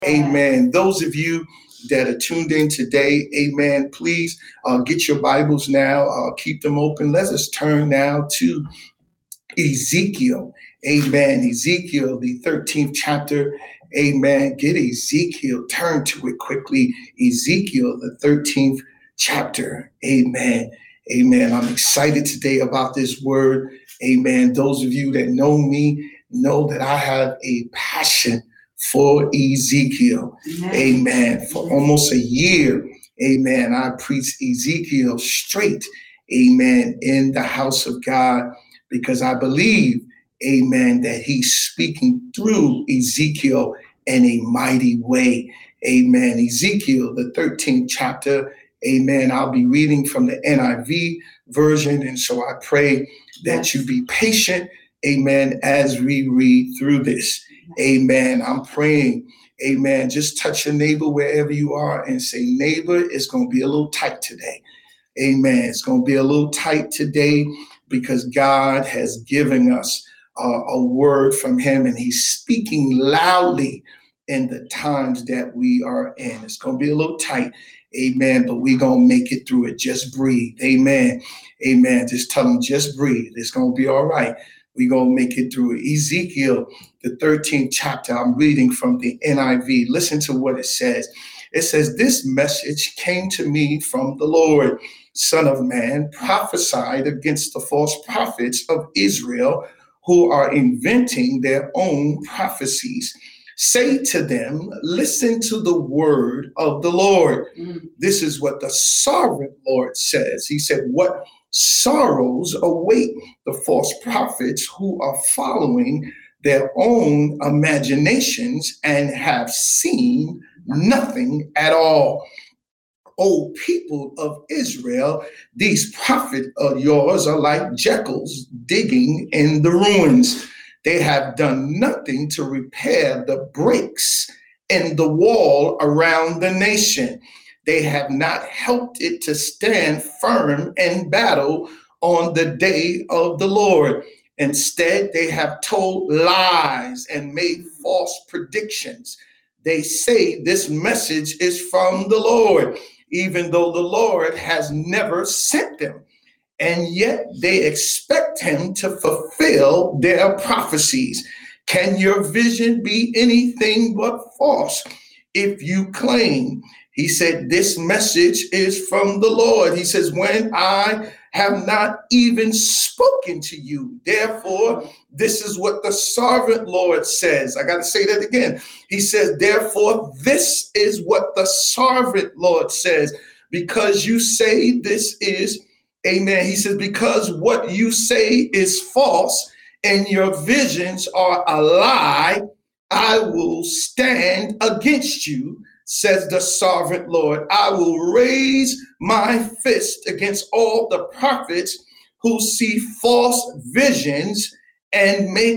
Amen. Those of you that are tuned in today, amen, please get your Bibles now, keep them open. Let us turn now to Ezekiel. Amen. Ezekiel, the 13th chapter. Amen. Get Ezekiel, turn to it quickly. Ezekiel, the 13th chapter. Amen. Amen. I'm excited today about this word. Amen. Those of you that know me know that I have a passion for Ezekiel. Amen. For almost a year, amen, I preached Ezekiel straight, amen, in the house of God because I believe, amen, that he's speaking through Ezekiel in a mighty way. Amen. Ezekiel, the 13th chapter, amen. I'll be reading from the NIV version, and so I pray that you be patient, amen, as we read through this. Amen. I'm praying. Amen. Just touch your neighbor wherever you are and say, neighbor, it's going to be a little tight today. Amen. It's going to be a little tight today because God has given us a word from him and he's speaking loudly in the times that we are in. It's going to be a little tight. Amen. But we're going to make it through it. Just breathe. Amen. Amen. Just tell them, just breathe. It's going to be all right. We're going to make it through it. Ezekiel, the 13th chapter, I'm reading from the NIV. Listen to what it says. It says, this message came to me from the Lord. Son of man, prophesied against the false prophets of Israel who are inventing their own prophecies. Say to them, listen to the word of the Lord. This is what the sovereign Lord says. He said, what sorrows await the false prophets who are following their own imaginations and have seen nothing at all. O people of Israel, these prophets of yours are like jackals digging in the ruins. They have done nothing to repair the breaks in the wall around the nation. They have not helped it to stand firm in battle on the day of the Lord. Instead, they have told lies and made false predictions. They say this message is from the Lord, even though the Lord has never sent them. And yet they expect him to fulfill their prophecies. Can your vision be anything but false if you claim? He said, this message is from the Lord. He says, when I have not even spoken to you. Therefore, this is what the sovereign Lord says. I got to say that again. He says, therefore, this is what the sovereign Lord says, because you say this is, amen. He says, because what you say is false and your visions are a lie, I will stand against you, says the sovereign Lord. I will raise my fist against all the prophets who see false visions and make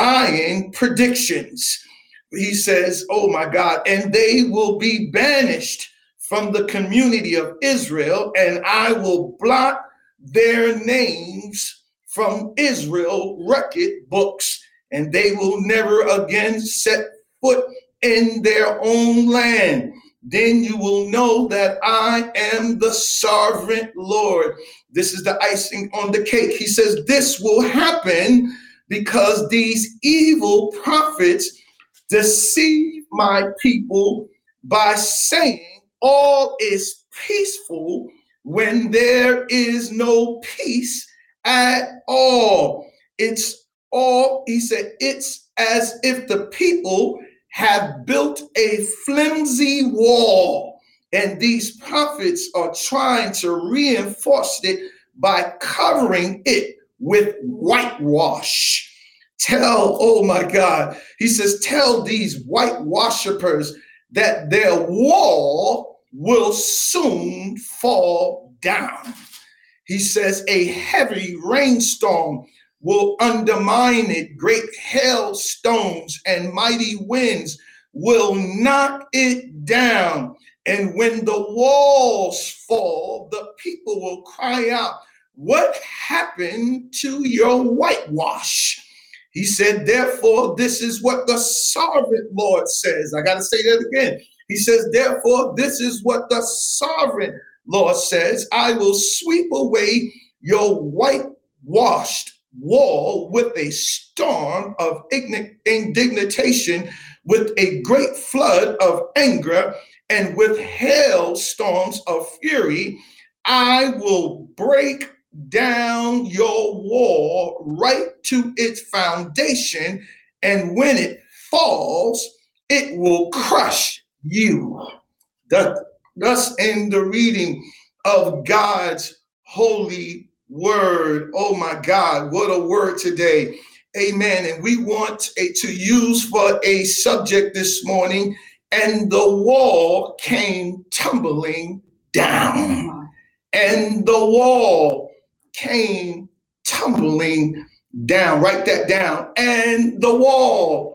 lying predictions. He says, oh my God, and they will be banished from the community of Israel, and I will blot their names from Israel record books, and they will never again set foot in their own land. Then you will know that I am the sovereign Lord. This is the icing on the cake. He says this will happen because these evil prophets deceive my people by saying all is peaceful when there is no peace at all. It's all, he said, it's as if the people have built a flimsy wall, and these prophets are trying to reinforce it by covering it with whitewash. Tell, oh my God, he says, tell these whitewashers that their wall will soon fall down. He says a heavy rainstorm will undermine it. Great hailstones and mighty winds will knock it down. And when the walls fall, the people will cry out, what happened to your whitewash? He said, therefore, this is what the sovereign Lord says. I got to say that again. He says, therefore, this is what the sovereign Lord says. I will sweep away your whitewashed wall with a storm of indignation, with a great flood of anger, and with hailstorms of fury. I will break down your wall right to its foundation, and when it falls, it will crush you. Thus end the reading of God's holy word. Oh my God, what a word today. Amen. And we want to use for a subject this morning, and the wall came tumbling down. And the wall came tumbling down. Write that down. And the wall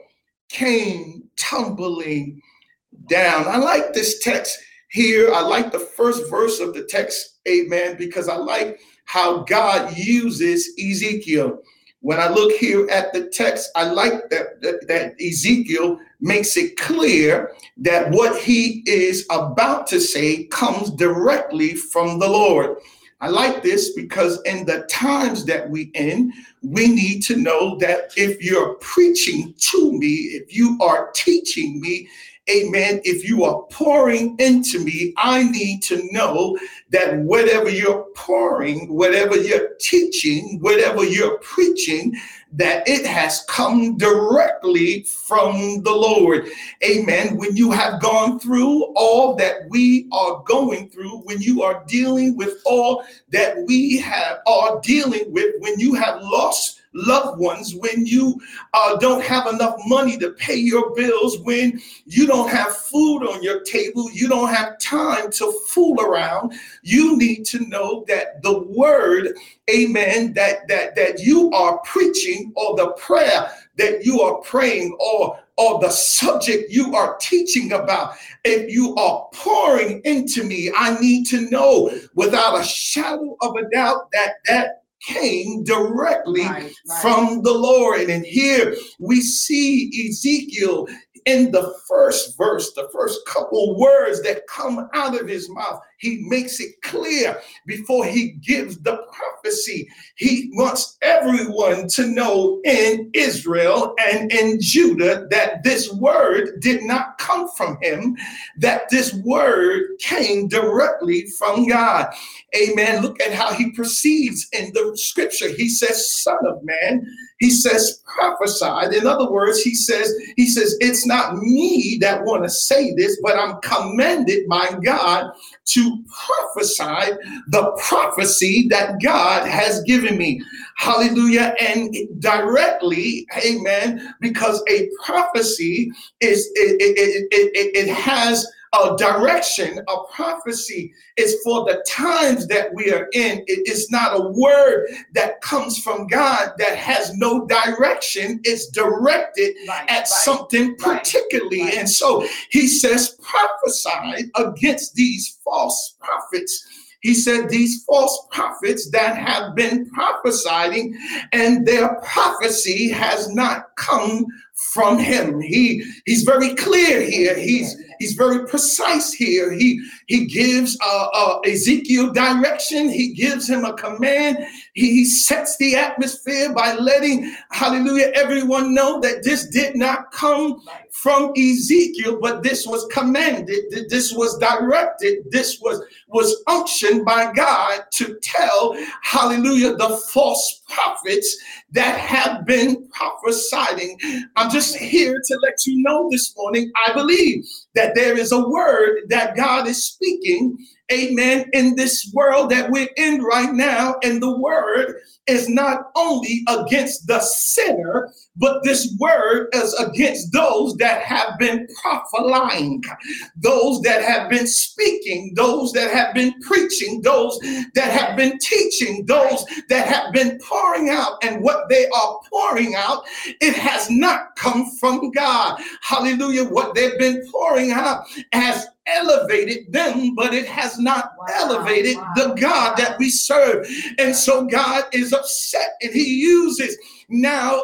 came tumbling down. I like this text here. I like the first verse of the text, amen, because I like how God uses Ezekiel. When I look here at the text, I like that Ezekiel makes it clear that what he is about to say comes directly from the Lord. I like this because in the times that we in, we need to know that if you're preaching to me, if you are teaching me, amen, if you are pouring into me, I need to know that whatever you're pouring, whatever you're teaching, whatever you're preaching, that it has come directly from the Lord. Amen. When you have gone through all that we are going through, when you are dealing with all that we are dealing with, when you have lost loved ones, when you don't have enough money to pay your bills, when you don't have food on your table, you don't have time to fool around, you need to know that the word, amen, that you are preaching, or the prayer that you are praying, or the subject you are teaching about, if you are pouring into me, I need to know without a shadow of a doubt that came directly from the Lord. And here we see Ezekiel in the first verse, the first couple words that come out of his mouth. He makes it clear before he gives the prophecy. He wants everyone to know in Israel and in Judah that this word did not come from him, that this word came directly from God. Amen. Look at how he proceeds in the scripture. He says, son of man. He says, prophesied. In other words, he says, it's not me that want to say this, but I'm commanded by God to prophesy the prophecy that God has given me. Hallelujah. And directly, amen, because a prophecy is, it has a direction. A prophecy is for the times that we are in. It is not a word that comes from God that has no direction. It's directed at something particularly. And so he says, prophesy against these false prophets. He said these false prophets that have been prophesying, and their prophecy has not come from him. He's very clear here. He's very precise here. He gives Ezekiel direction. He gives him a command. He sets the atmosphere by letting, hallelujah, everyone know that this did not come from Ezekiel, but this was commanded. This was directed. This was unctioned by God to tell, hallelujah, the false prophets that have been prophesying. I'm just here to let you know this morning, I believe that there is a word that God is speaking, amen, in this world that we're in right now. And the word is not only against the sinner, but this word is against those that have been prophesying, those that have been speaking, those that have been preaching, those that have been teaching, those that have been pouring out. And what they are pouring out, it has not come from God. Hallelujah. What they've been pouring out has elevated them, but it has not elevated the God that we serve. And so God is upset, and he uses now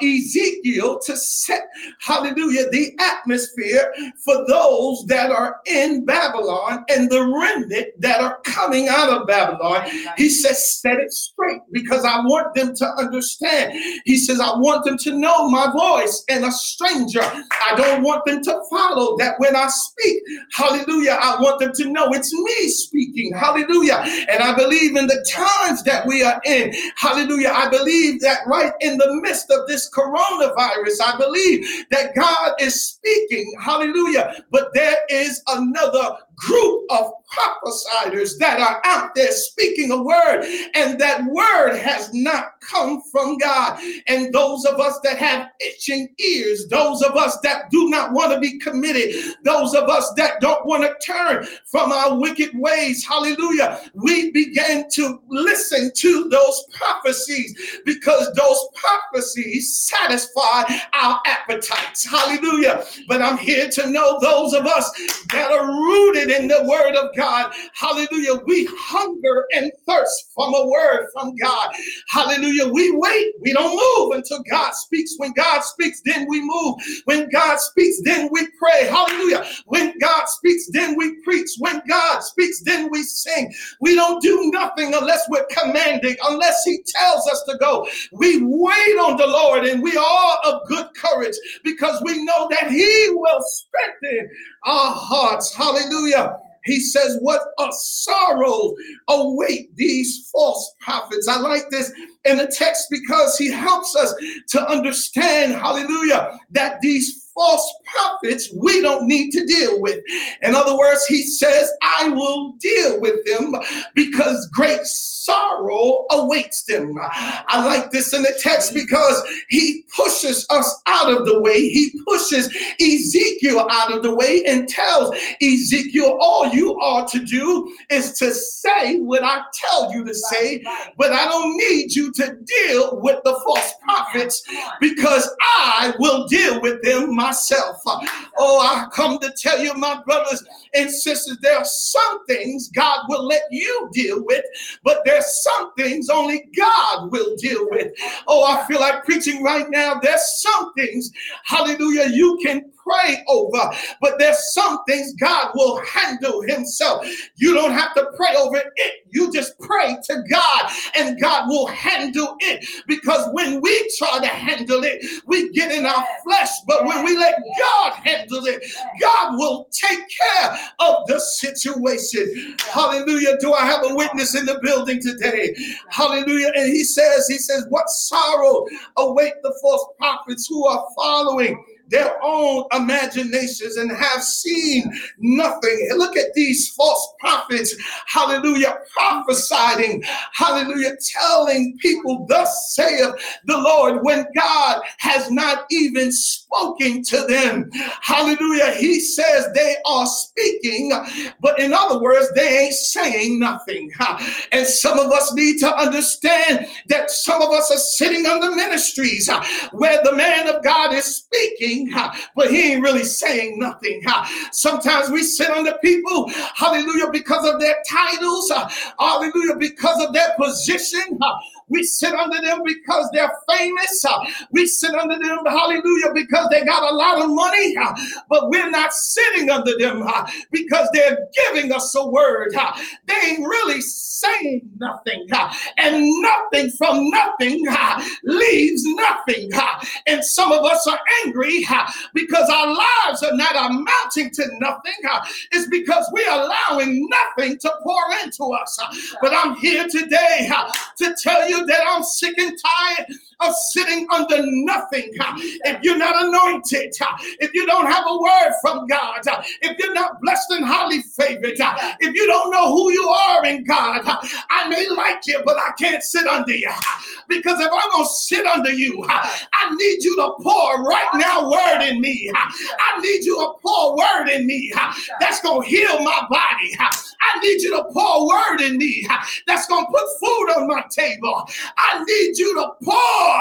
Ezekiel to set, hallelujah, the atmosphere for those that are in Babylon and the remnant that are coming out of Babylon. He says, set it straight, because I want them to understand. He says, I want them to know my voice, and a stranger I don't want them to follow. That when I speak, hallelujah, I want them to know it's me speaking. Hallelujah. And I believe in the times that we are in, hallelujah, I believe that right in the midst of this coronavirus, I believe that God is speaking. Hallelujah. But there is another group of prophesiers that are out there speaking a word, and that word has not come from God. And those of us that have itching ears, those of us that do not want to be committed, those of us that don't want to turn from our wicked ways, hallelujah, we began to listen to those prophecies, because those prophecies satisfy our appetites. Hallelujah. But I'm here to know those of us that are rooted in the word of God, hallelujah, we hunger and thirst from a word from God. Hallelujah. We wait. We don't move until God speaks. When God speaks, then we move. When God speaks, then we pray. Hallelujah. When God speaks, then we preach. When God speaks, then we sing. We don't do nothing unless we're commanding, unless he tells us to go. We wait on the Lord, and we are of good courage, because we know that he will strengthen our hearts. Hallelujah. He says, what a sorrow await these false prophets. I like this in the text because he helps us to understand, hallelujah, that these false prophets we don't need to deal with. In other words, he says, I will deal with them because great sorrow awaits them. I like this in the text because he pushes us out of the way. He pushes Ezekiel out of the way and tells Ezekiel, all you are to do is to say what I tell you to say, but I don't need you to deal with the false prophets, because I will deal with them myself. Oh, I come to tell you, my brothers and sisters, there are some things God will let you deal with, but there's some things only God will deal with. Oh, I feel like preaching right now. There's some things, hallelujah, you can pray over, but there's some things God will handle himself. You don't have to pray over it. You just pray to God, and God will handle it. Because when we try to handle it, we get in our flesh. But when we let God handle it, God will take care of the situation. Hallelujah. Do I have a witness in the building today? Hallelujah. And he says, what sorrow await the false prophets who are following their own imaginations and have seen nothing. Look at these false prophets, hallelujah, prophesying, hallelujah, telling people, thus saith the Lord, when God has not even spoken to them. Hallelujah. He says they are speaking, but in other words, they ain't saying nothing. And some of us need to understand that some of us are sitting under ministries where the man of God is speaking, but he ain't really saying nothing. Sometimes we sit under people, hallelujah, because of their titles, hallelujah, because of their position. We sit under them because they're famous. We sit under them, hallelujah, because they got a lot of money. But we're not sitting under them because they're giving us a word. They ain't really saying nothing. And nothing from nothing leaves nothing. And some of us are angry because our lives are not amounting to nothing. It's because we're allowing nothing to pour into us. But I'm here today to tell you that I'm sick and tired of sitting under nothing. If you're not anointed, if you don't have a word from God, if you're not blessed and highly favored, if you don't know who you are in God, I may like you, but I can't sit under you. Because if I'm going to sit under you, I need you to pour right now word in me. I need you to pour word in me that's going to heal my body. I need you to pour word in me that's going to put food on my table. I need you to pour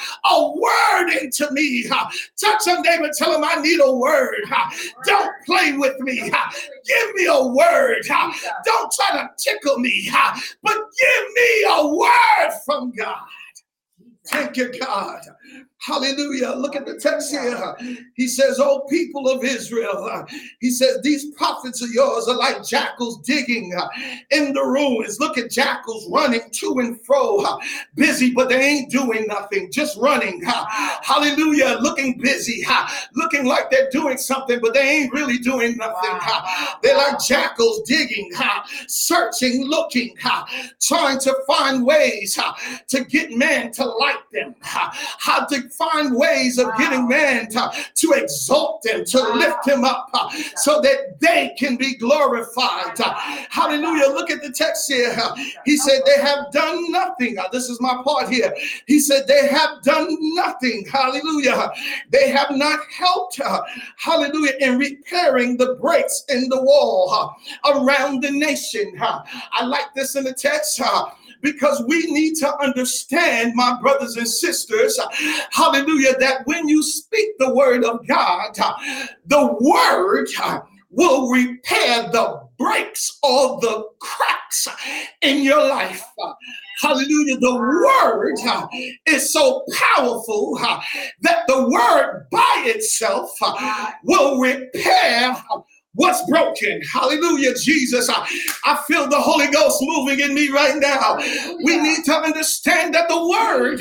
a word into me. Touch your neighbor, tell him I need a word. Don't play with me. Give me a word. Don't try to tickle me, but give me a word from God. Thank you, God. Hallelujah. Look at the text here. He says, "Oh, people of Israel," he says, "these prophets of yours are like jackals digging in the ruins." Look at jackals running to and fro, busy, but they ain't doing nothing, just running. Hallelujah. Looking busy, looking like they're doing something, but they ain't really doing nothing. They're like jackals digging, searching, looking, trying to find ways to get men to like them, how to find ways of getting man to exalt them, to lift him up, so that they can be glorified. Hallelujah. Look at the text here. He said they have done nothing. This is my part here. He said they have done nothing. Hallelujah. They have not helped, hallelujah, in repairing the breaks in the wall around the nation. I like this in the text. Because we need to understand, my brothers and sisters, hallelujah, that when you speak the word of God, the word will repair the breaks or the cracks in your life. Hallelujah. The word is so powerful that the word by itself will repair what's broken. Hallelujah, Jesus. I feel the Holy Ghost moving in me right now. We need to understand that the word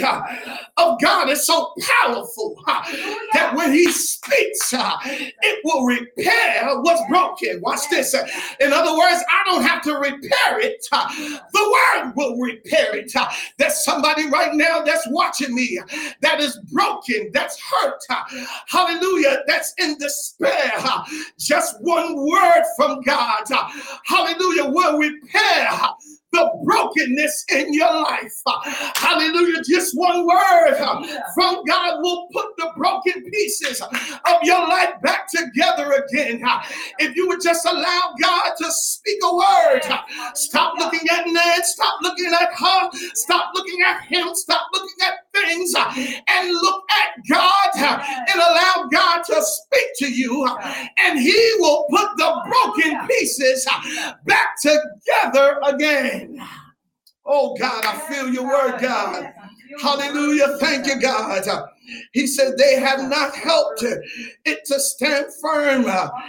of God is so powerful that when he speaks, it will repair what's broken. Watch this. In other words, I don't have to repair it. The word will repair it. There's somebody right now that's watching me that is broken, that's hurt. Hallelujah, that's in despair. Just one word from God, hallelujah, will repair the brokenness in your life. Hallelujah. Just one word from God will put the broken pieces of your life back together again. If you would just allow God to speak a word, stop looking at man, stop looking at her, stop looking at him, stop looking at things, and look at God and allow God to speak to you, and he will put the broken pieces back together again. Oh God, I feel your word, God. Hallelujah. Thank you, God. He said they have not helped it to stand firm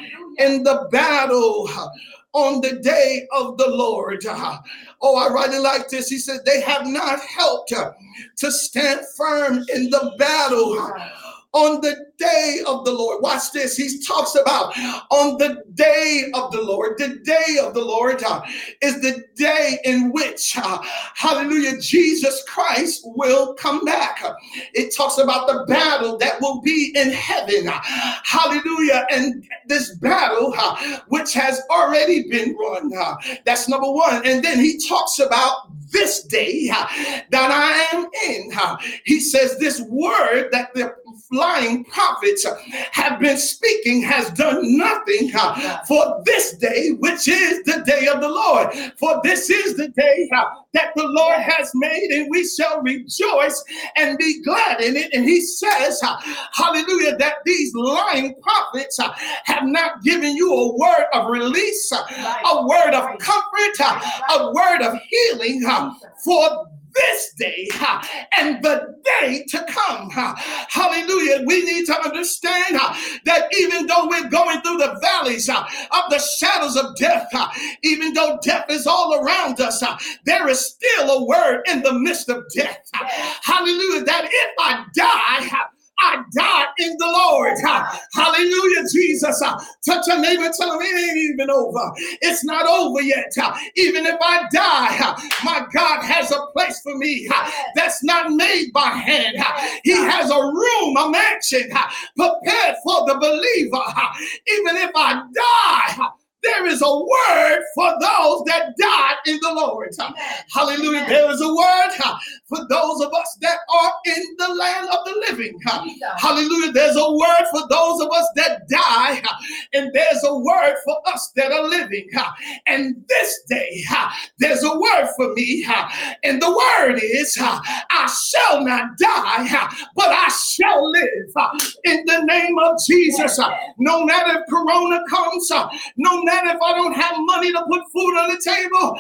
in the battle on the day of the Lord. Oh, I write it like this. He said they have not helped to stand firm in the battle on the day of the Lord. Watch this. He talks about on the day of the Lord. The day of the Lord is the day in which, hallelujah, Jesus Christ will come back. It talks about the battle that will be in heaven. Hallelujah. And this battle, which has already been won. That's number one. And then he talks about this day that I am in. He says this word that the lying prophets have been speaking has done nothing for this day, which is the day of the Lord. For this is the day that the Lord has made, and we shall rejoice and be glad in it. And he says, hallelujah, that these lying prophets have not given you a word of release, a word of comfort, a word of healing for this day and the day to come. Hallelujah. We need to understand that even though we're going through the valleys of the shadows of death, even though death is all around us, there is still a word in the midst of death. Hallelujah. That if I die, I died in the Lord. Hallelujah, Jesus. Touch a neighbor and tell him it ain't even over. It's not over yet. Even if I die, my God has a place for me that's not made by hand. He has a room, a mansion prepared for the believer. Even if I die, there is a word for those that died in the Lord. Hallelujah. There is a word for those of us that are in the land of the living. Hallelujah. There's a word for those of us that die, and there's a word for us that are living. And this day, there's a word for me, and the word is, I shall not die, but I shall live in the name of Jesus. No matter if Corona comes, no matter if I don't have money to put food on the table,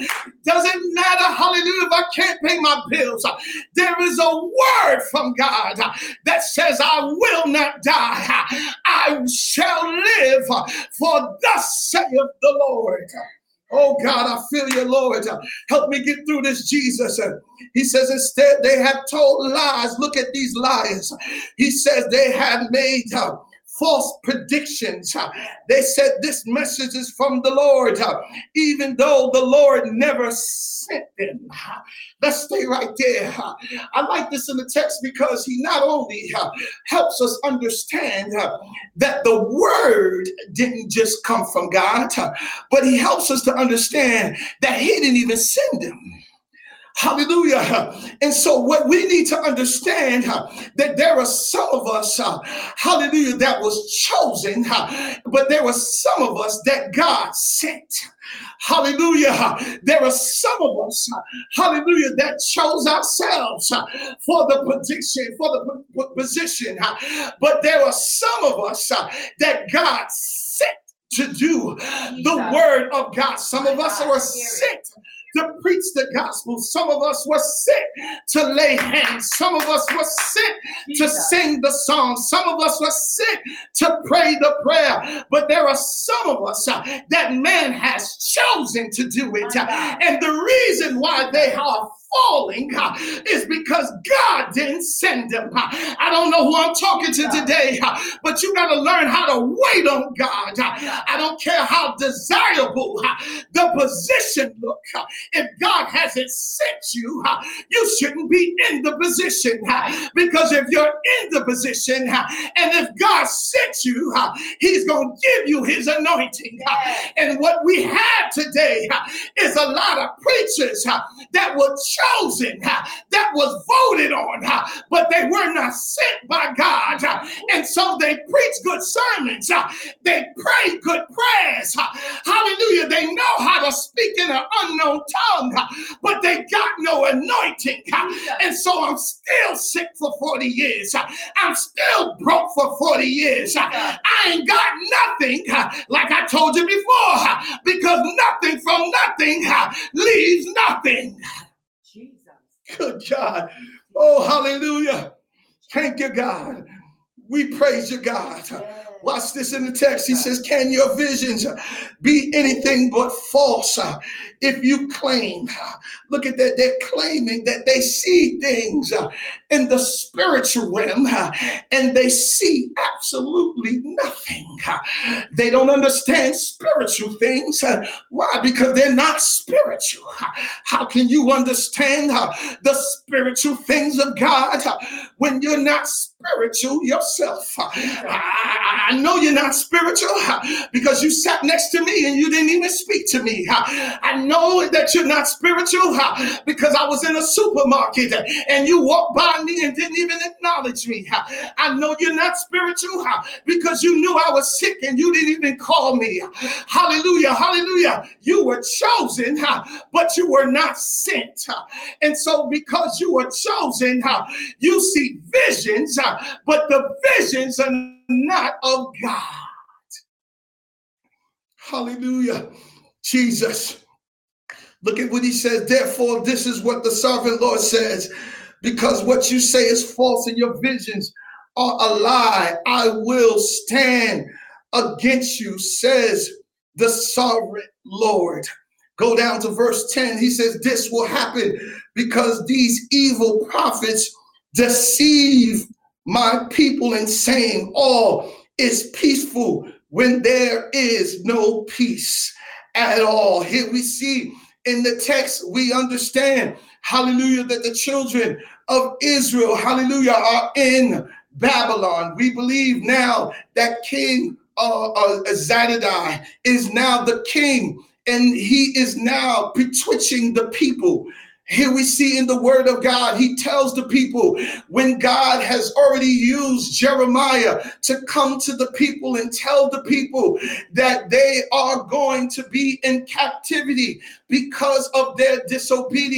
Doesn't matter, hallelujah, if I can't pay my bills. There is a word from God that says, I will not die. I shall live, for thus saith the Lord. Oh God, I feel you, Lord. Help me get through this, Jesus. He says, instead, they have told lies. Look at these liars. He says they have made false predictions. They said this message is from the Lord, even though the Lord never sent them. Let's stay right there. I like this in the text because he not only helps us understand that the word didn't just come from God, but he helps us to understand that he didn't even send them. Hallelujah. And so what we need to understand that there are some of us, hallelujah, that was chosen, but there were some of us that God sent. Hallelujah. There are some of us, hallelujah, that chose ourselves for the position, but there are some of us that God sent to do the word of God. Some of us were sent to preach the gospel. Some of us were sent to lay hands. Some of us were sent to sing the song. Some of us were sent to pray the prayer. But there are some of us that man has chosen to do it. And the reason why they are falling is because God didn't send them. I don't know who I'm talking to today, but you got to learn how to wait on God. I don't care how desirable the position look. If God hasn't sent you, you shouldn't be in the position, because if you're in the position and if God sent you, he's going to give you his anointing. And what we have today is a lot of preachers that were chosen, that was voted on, but they were not sent by God. And so they preach good sermons. They pray good prayers. Hallelujah. They know how to speak in an unknown tongue, but they got no anointing. And so I'm still sick for 40 years. I'm still broke for 40 years. I ain't got nothing, like I told you before, because nothing from nothing leaves nothing. Good God. Oh, hallelujah. Thank you, God. We praise you, God. Watch this in the text. He says, can your visions be anything but false if you claim? Look at that. They're claiming that they see things in the spiritual realm and they see absolutely nothing. They don't understand spiritual things. Why? Because they're not spiritual. How can you understand the spiritual things of God when you're not spiritual yourself? I know you're not spiritual because you sat next to me and you didn't even speak to me. I know that you're not spiritual because I was in a supermarket and you walked by me and didn't even acknowledge me. I know you're not spiritual because you knew I was sick and you didn't even call me. Hallelujah, hallelujah. You were chosen, but you were not sent. And so because you were chosen, you see visions, but the visions are not of God. Hallelujah. Jesus. Look at what he says. Therefore, this is what the sovereign Lord says. Because what you say is false and your visions are a lie, I will stand against you, says the sovereign Lord. Go down to verse 10. He says, this will happen because these evil prophets deceive my people in saying all is peaceful when there is no peace at all. Here we see in the text, we understand, hallelujah, that the children of Israel, hallelujah, are in Babylon. We believe now that King Zadok is now the king, and he is now betwitching the people. Here we see in the word of God, he tells the people when God has already used Jeremiah to come to the people and tell the people that they are going to be in captivity because of their disobedience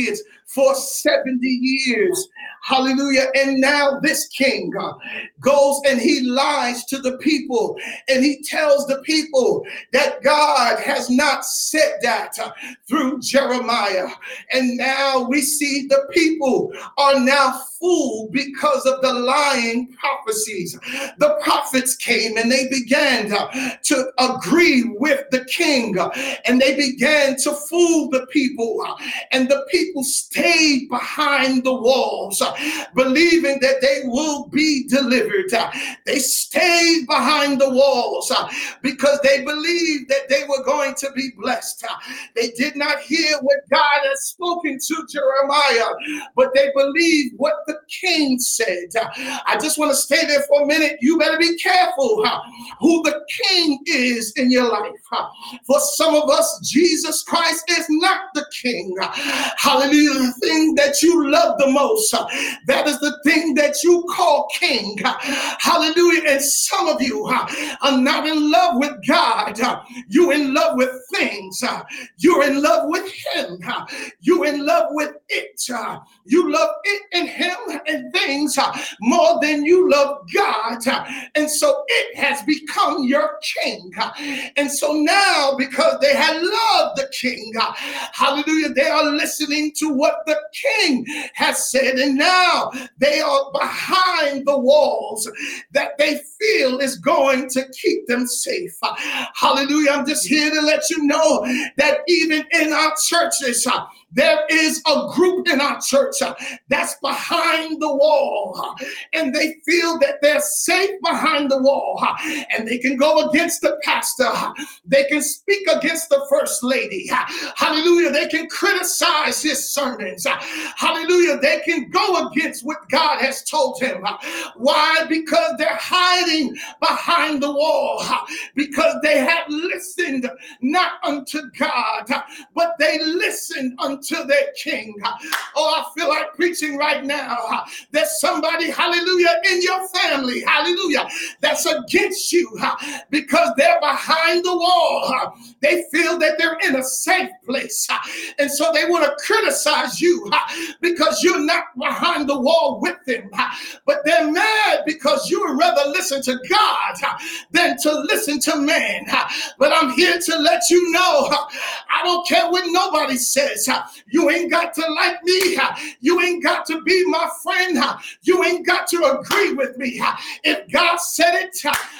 for 70 years. Hallelujah. And now this king goes and he lies to the people, and he tells the people that God has not said that through Jeremiah. And now we see the people are now fooled because of the lying prophecies. The prophets came and they began to agree with the king, and they began to fool the people, and the people stayed behind the walls, believing that they will be delivered. They stayed behind the walls because they believed that they were going to be blessed. They did not hear what God had spoken to Jeremiah, but they believed what the king said. I just want to stay there for a minute. You better be careful who the king is in your life. For some of us, Jesus Christ is not the king. Hallelujah. The thing that you love the most, that is the thing that you call king. Hallelujah. And some of you are not in love with God. You're in love with things. You're in love with him. You're in love with it. You love it and him and things more than you love God. And so it has become your king. And so now, because they had loved the king, hallelujah, they are listening to what the king has said. And now they are behind the walls that they feel is going to keep them safe. Hallelujah. I'm just here to let you know that even in our churches, there is a group in our church that's behind the wall, and they feel that they're safe behind the wall, and they can go against the pastor. They can speak against the first lady. Hallelujah. They can criticize his sermons. Hallelujah. They can go against what God has told him. Why? Because they're hiding behind the wall, because they have listened not unto God, but they listened unto their king. Oh, I feel like preaching right now. There's somebody, hallelujah, in your family, hallelujah, that's against you because they're behind the wall. They feel that they're in a safe place, and so they want to criticize you because you're not behind the wall with them. But they're mad because you would rather listen to God than to listen to man. But I'm here to let you know, I don't care what nobody says. You ain't got to like me. You ain't got to be my friend. You ain't got to agree with me. If God said it,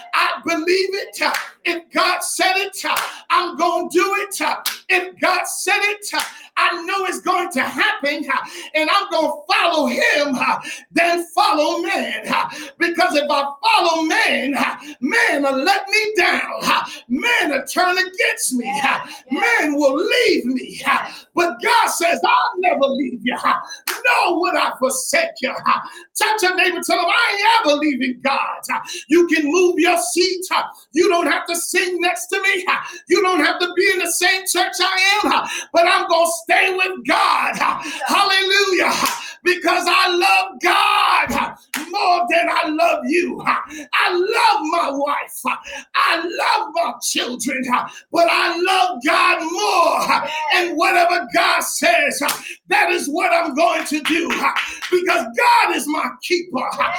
I believe it. If God said it, I'm going to do it. If God said it, I know it's going to happen, and I'm going to follow him than follow man. Because if I follow man, man will let me down. Man will turn against me. Man will leave me. But God says, I'll never leave you. Nor would I forsake you. Touch your neighbor, tell him, I ain't ever leaving God. You can move your seat. You don't have to sing next to me. You don't have to be in the same church I am. But I'm going to stay with God. Hallelujah. Because I love God more than I love you. I love my wife. I love my children. But I love God more. And whatever God says, that is what I'm going to do. Because God is my keeper.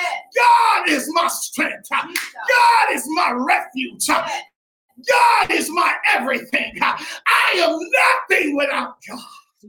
God is my strength. God is my refuge. God is my everything. I am nothing without God.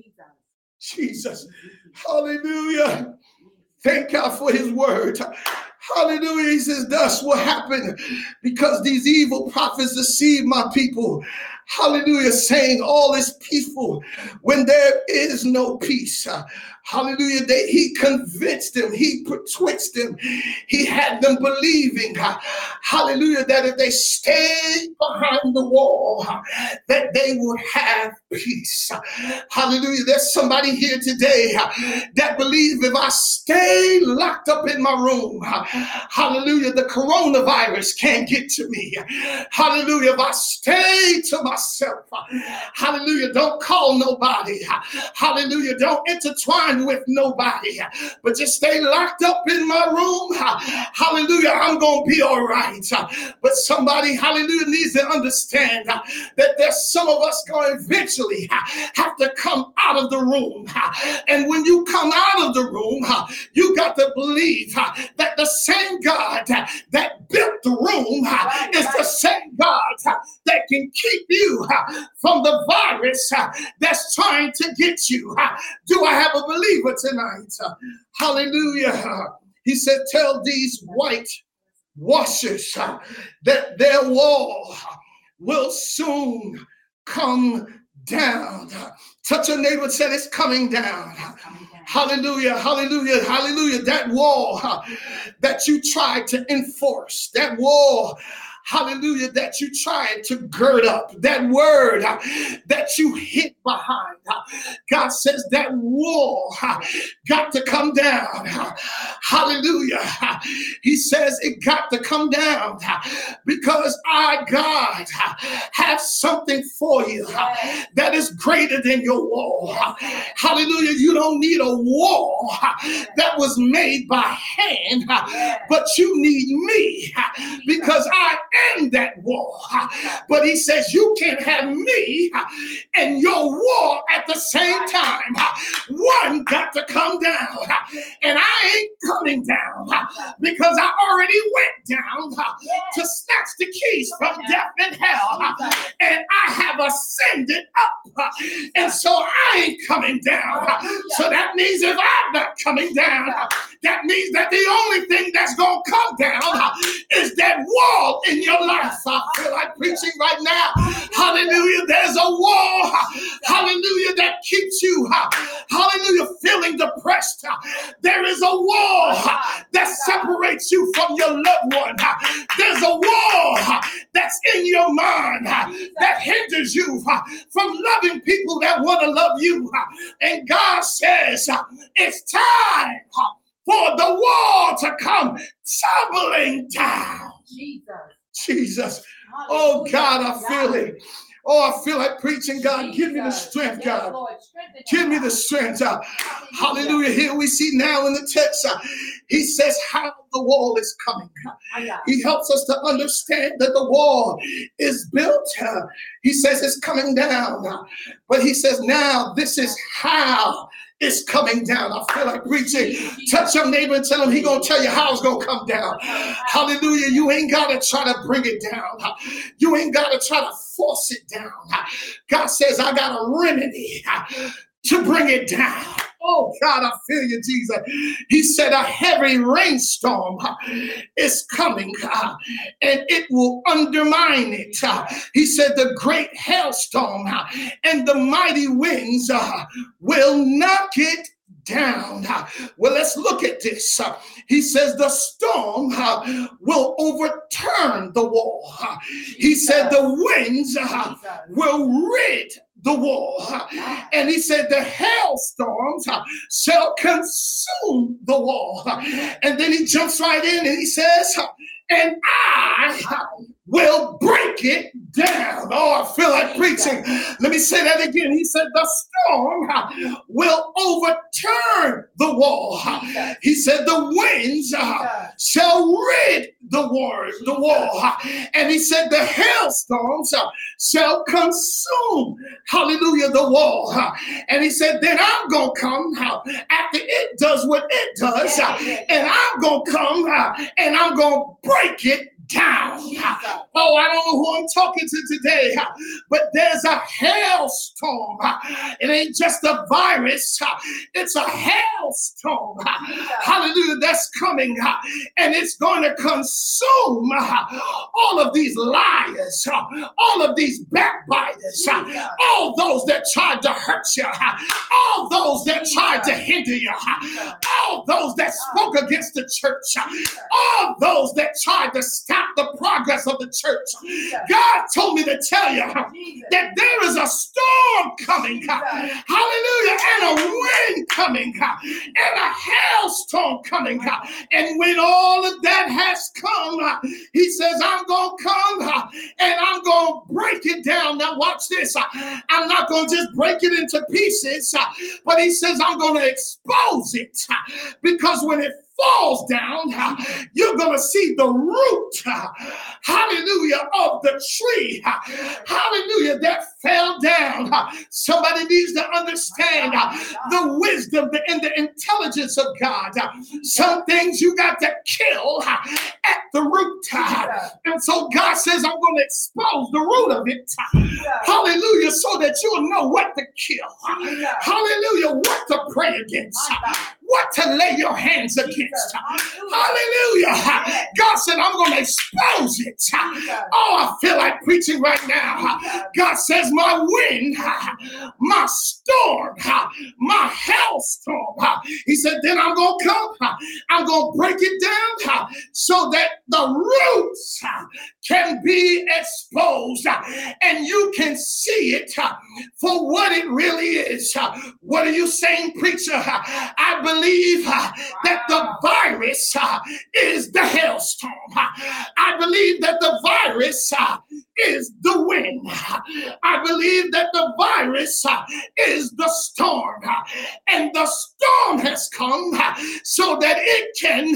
Jesus. Hallelujah. Thank God for his word. Hallelujah. He says, thus will happen because these evil prophets deceive my people. Hallelujah. Saying all is peaceful when there is no peace. Hallelujah. He convinced them. He betwixt them. He had them believing, hallelujah, that if they stayed behind the wall, that they would have peace. Hallelujah. There's somebody here today that believes if I stay locked up in my room, hallelujah, the coronavirus can't get to me. Hallelujah. If I stay to myself, hallelujah, don't call nobody. Hallelujah. Don't intertwine mind with nobody, but just stay locked up in my room. Hallelujah, I'm going to be all right. But somebody, hallelujah, needs to understand that there's some of us going to eventually have to come out of the room. And when you come out of the room, you got to believe that the same God that built the room is the same God that can keep you from the virus that's trying to get you. Do I have a believer tonight? Hallelujah. He said, tell these white washers that their wall will soon come down. Touch your neighbor and say, it's coming down. Hallelujah, hallelujah, hallelujah. That wall that you tried to enforce, that wall, hallelujah, that you tried to gird up, that word that you hid behind. God says that wall got to come down. Hallelujah. He says it got to come down because I, God, have something for you that is greater than your wall. Hallelujah. You don't need a wall that was made by hand, but you need me because I am that wall. But he says you can't have me and your wall at the same time. One got to come down, and I ain't coming down because I already went down to snatch the keys from death and hell, and I have ascended up, and so I ain't coming down. So that means if I'm not coming down, that means that the only thing that's going to come down is that wall in your life. I feel like preaching right now. Hallelujah. There's a wall, hallelujah, that keeps you, hallelujah, feeling depressed. There is a wall that separates you from your loved one. There's a wall that's in your mind that hinders you from loving people that want to love you. And God says it's time for the wall to come tumbling down. Jesus. Oh God, I feel it. Oh, I feel like preaching. God, give me the strength, God. Give me the strength. Hallelujah. Here we see now in the text, he says how the wall is coming. He helps us to understand that the wall is built. He says it's coming down. But he says now this is how it's coming down. I feel like preaching. Touch your neighbor and tell him he's going to tell you how it's going to come down. Hallelujah. You ain't got to try to bring it down. You ain't got to try to force it down. God says, I got a remedy to bring it down. Oh, God, I feel you, Jesus. He said a heavy rainstorm is coming and it will undermine it. He said the great hailstorm and the mighty winds will knock it down. Well, let's look at this. He says the storm will overturn the wall. He said the winds will rid the wall. And he said the hailstorms shall consume the wall. And then he jumps right in and he says, and I will break it down. Oh, I feel like preaching. Let me say that again. He said the storm will overturn the wall. He said the winds shall rid the wall. And he said the hailstorms shall consume, hallelujah, the wall. And he said then I'm going to come after it does what it does, and I'm going to come and I'm going to break it down. Oh, I don't know who I'm talking to today, but there's a hailstorm. It ain't just a virus, it's a hailstorm. Hallelujah, that's coming, and it's going to consume all of these liars, all of these backbiters, all those that tried to hurt you, all those that tried to hinder you, all those that spoke against the church, all those that tried to stop stop the progress of the church. God told me to tell you that there is a storm coming. Hallelujah. And a wind coming. And a hailstorm coming. And when all of that has come, he says, I'm going to come and I'm going to break it down. Now watch this. I'm not going to just break it into pieces, but he says, I'm going to expose it, because when it falls down, you're going to see the root, hallelujah, of the tree, hallelujah, that fell down. Somebody needs to understand the wisdom and the intelligence of God. Some things you got to kill at the root. And so God says, I'm going to expose the root of it, hallelujah, so that you'll know what to kill, hallelujah, what to pray against, what to lay your hands against. Hallelujah. God said, I'm going to expose it. Oh, I feel like preaching right now. God says, my wind, my storm, my hailstorm. He said, then I'm going to come. I'm going to break it down so that the roots can be exposed and you can see it for what it really is. What are you saying, preacher? I believe that the virus is the hailstorm. I believe that the virus is the wind. I believe that the virus is the storm. And the storm has come so that it can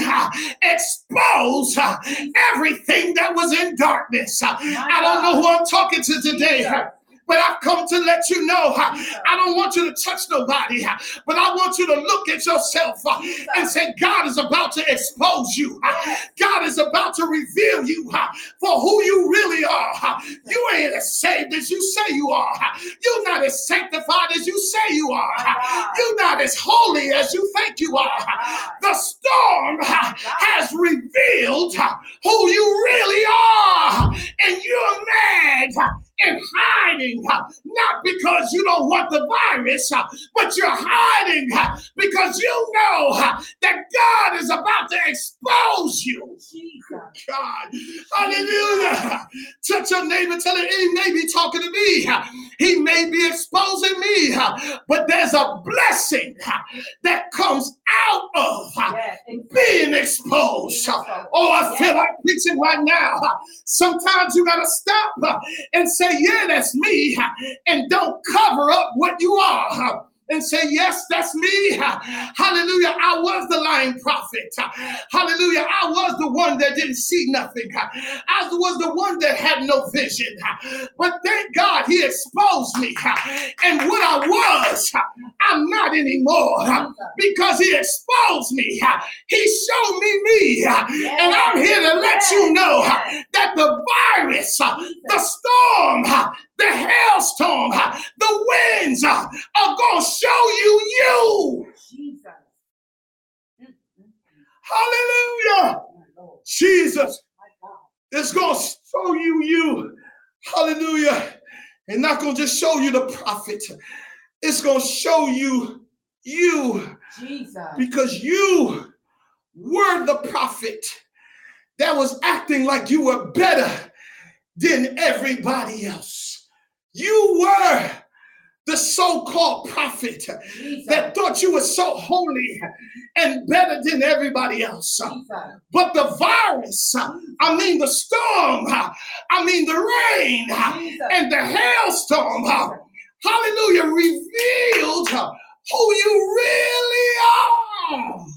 expose everything that was in darkness. I don't know who I'm talking to today, but I've come to let you know, I don't want you to touch nobody, but I want you to look at yourself and say, God is about to expose you. God is about to reveal you for who you really are. You ain't as saved as you say you are. You're not as sanctified as you say you are. You're not as holy as you think you are. The storm has revealed who you really are, and you're mad and hiding, not because you don't want the virus, but you're hiding because you know that God is about to expose you. God, hallelujah. Touch your neighbor, tell him he may be talking to me. He may be exposing me, but there's a blessing that comes out of being exposed. Oh, I feel like preaching right now. Sometimes you got to stop and say, yeah, that's me, and don't cover up what you are. And say, yes, that's me. Hallelujah. I was the lying prophet. Hallelujah. I was the one that didn't see nothing. I was the one that had no vision. But thank God he exposed me. And what I was, I'm not anymore because he exposed me. He showed me. And I'm here to let you know that the virus, the storm, the hailstorm, the winds are going to show you. Jesus. Hallelujah. Jesus. It's going to show you. Hallelujah. And not going to just show you the prophet. It's going to show you. Jesus. Because you were the prophet that was acting like you were better than everybody else. You were the so-called prophet that thought you were so holy and better than everybody else. But the virus, I mean the storm, I mean the rain and the hailstorm, hallelujah, revealed who you really are.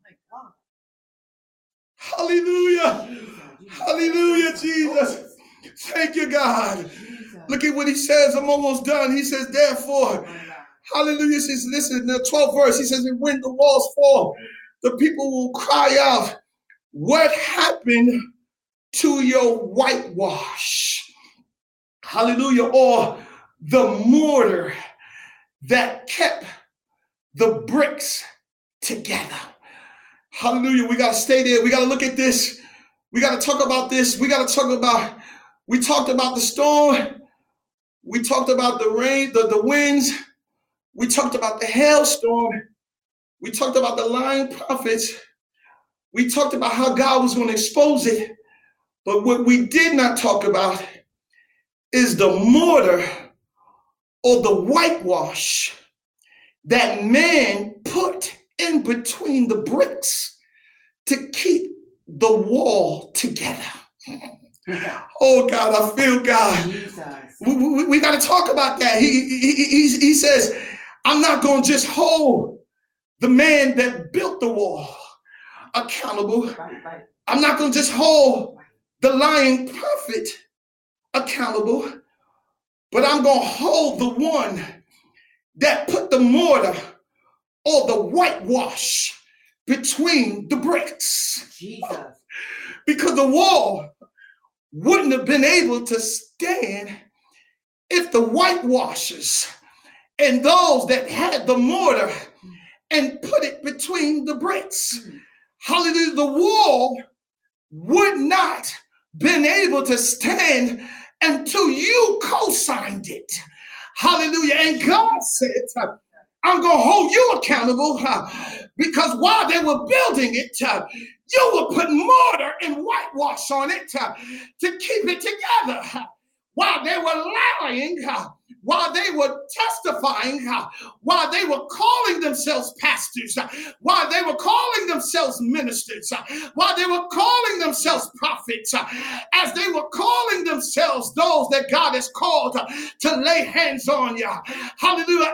Hallelujah. Hallelujah, Jesus. Thank you, God. Look at what he says. I'm almost done. He says, therefore, hallelujah. He says, listen, in the 12th verse, he says, and when the walls fall, the people will cry out, what happened to your whitewash? Hallelujah. Or the mortar that kept the bricks together. Hallelujah. We got to stay there. We got to look at this. We got to talk about this. We talked about the storm. We talked about the rain, the winds. We talked about the hailstorm. We talked about the lying prophets. We talked about how God was going to expose it. But what we did not talk about is the mortar or the whitewash that man put in between the bricks to keep the wall together. Oh God, I feel God. We got to talk about that. He says, I'm not going to just hold the man that built the wall accountable. I'm not going to just hold the lying prophet accountable, but I'm going to hold the one that put the mortar or the whitewash between the bricks. Jesus. Because the wall wouldn't have been able to stand if the whitewashers and those that had the mortar and put it between the bricks. Hallelujah. The wall would not been able to stand until you co-signed it. Hallelujah. And God said, I'm going to hold you accountable because while they were building it, you were putting mortar and whitewash on it to keep it together. While they were lying, while they were testifying, while they were calling themselves pastors, while they were calling themselves ministers, while they were calling themselves prophets, as they were calling themselves those that God has called to lay hands on you. Hallelujah.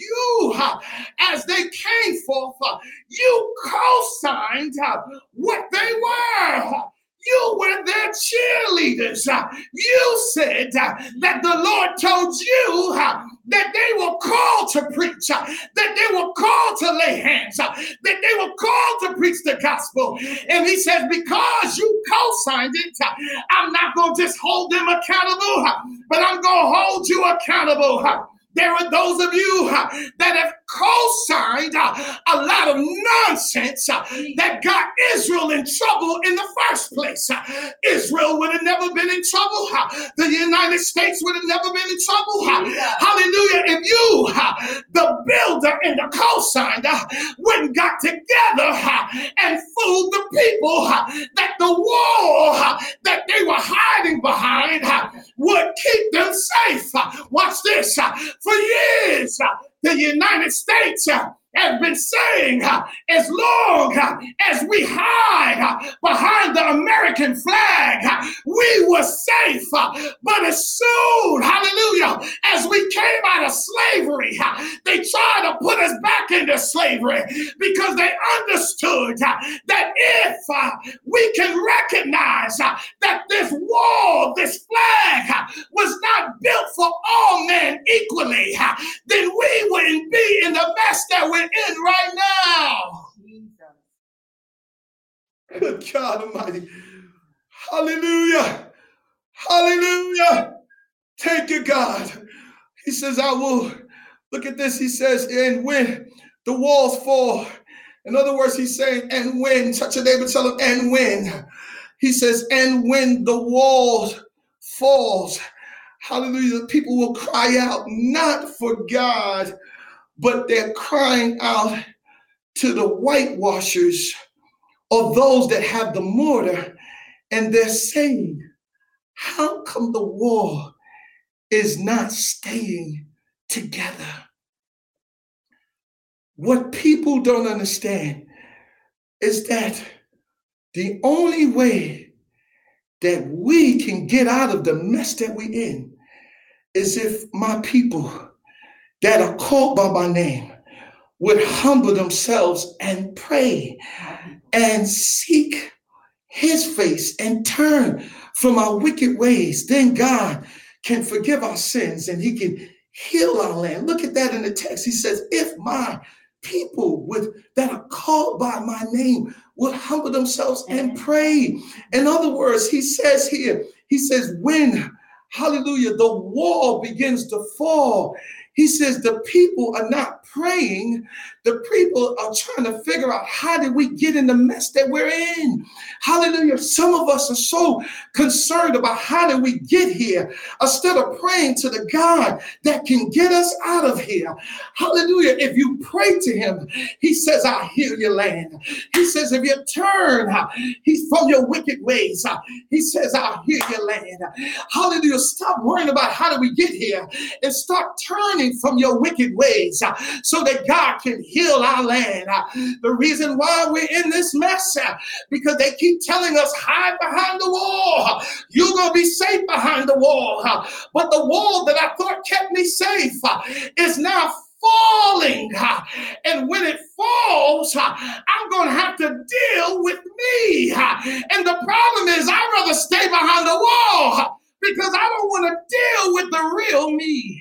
As they came forth, you co-signed what they were. You were their cheerleaders. You said that the Lord told you that they were called to preach, that they were called to lay hands, that they were called to preach the gospel. And he says, because you co-signed it, I'm not going to just hold them accountable, but I'm going to hold you accountable. There are those of you that have co-signed a lot of nonsense that got Israel in trouble in the first place. Israel would have never been in trouble. The United States would have never been in trouble. Hallelujah. If you, the builder and the co-signer, wouldn't got together and fooled the people that the wall that they were hiding behind would keep them safe. Watch this. For years, the United States has been saying, as long as we hide behind the American flag, we were safe. But as soon, hallelujah, as we came out of slavery, they tried to put us back into slavery because they understood that if we can recognize that this wall, this flag was not built for all men equally, then we wouldn't be in the mess that we're in right now. Good God Almighty. Hallelujah. Hallelujah. Thank you, God. He says, I will. Look at this. He says, and when the walls fall. In other words, he's saying, and when. Touch your neighbor, tell him, and when. He says, and when the walls falls. Hallelujah. People will cry out, not for God, but they're crying out to the whitewashers or those that have the mortar, and they're saying, how come the wall is not staying together? What people don't understand is that the only way that we can get out of the mess that we're in is if my people that are called by my name would humble themselves and pray and seek his face and turn from our wicked ways. Then God can forgive our sins and he can heal our land. Look at that in the text. He says, if my people that are called by my name would humble themselves and pray. In other words, he says here, he says, when, hallelujah, the wall begins to fall, He says the people are not praying. The people are trying to figure out, how did we get in the mess that we're in? Hallelujah. Some of us are so concerned about how did we get here instead of praying to the God that can get us out of here. Hallelujah. If you pray to him, he says, I'll heal your land. He says, if you turn he's from your wicked ways, he says, I'll heal your land. Hallelujah. Stop worrying about how do we get here and start turning from your wicked ways so that God can heal our land. The reason why we're in this mess, because they keep telling us, hide behind the wall. You're going to be safe behind the wall. But the wall that I thought kept me safe is now falling. And when it falls, I'm going to have to deal with me. And the problem is, I'd rather stay behind the wall because I don't want to deal with the real me.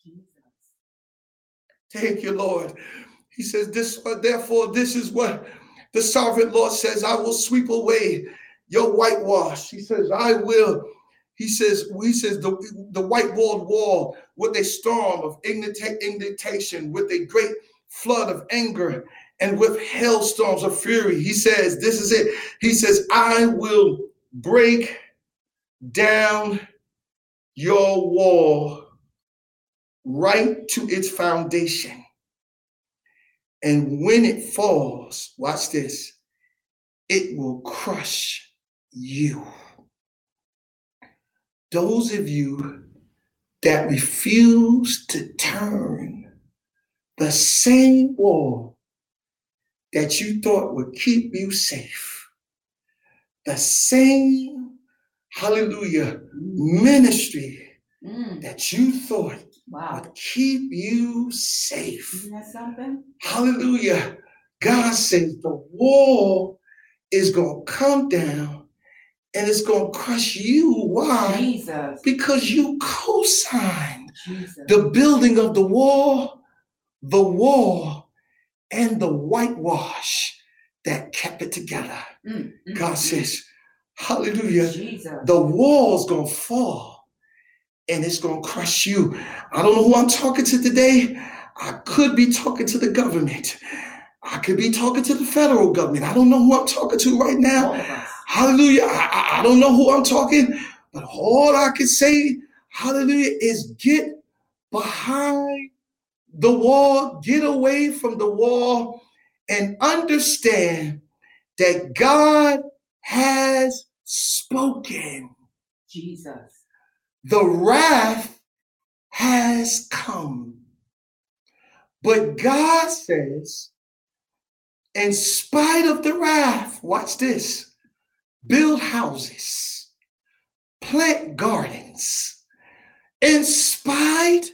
Thank you, Lord. He says, therefore, this is what the sovereign Lord says, I will sweep away your whitewash. He says, I will. He says the white-walled wall with a storm of indignation, with a great flood of anger, and with hailstorms of fury. He says, this is it. He says, I will break down your wall right to its foundation. And when it falls, watch this, it will crush you. Those of you that refuse to turn, the same wall that you thought would keep you safe, the same, hallelujah, ministry that you thought would keep you safe. Isn't that something? Hallelujah. God says the wall is going to come down and it's going to crush you. Why? Jesus. Because you co-signed the building of the wall, and the whitewash that kept it together. God says, hallelujah, Jesus. the wall's going to fall and it's going to crush you. I don't know who I'm talking to today. I could be talking to the government. I could be talking to the federal government. I don't know who I'm talking to right now. Hallelujah. I don't know who I'm talking, but all I can say, hallelujah, is get behind the wall, get away from the wall, and understand that God has spoken. Jesus. The wrath has come. But God says, in spite of the wrath, watch this, build houses, plant gardens, in spite,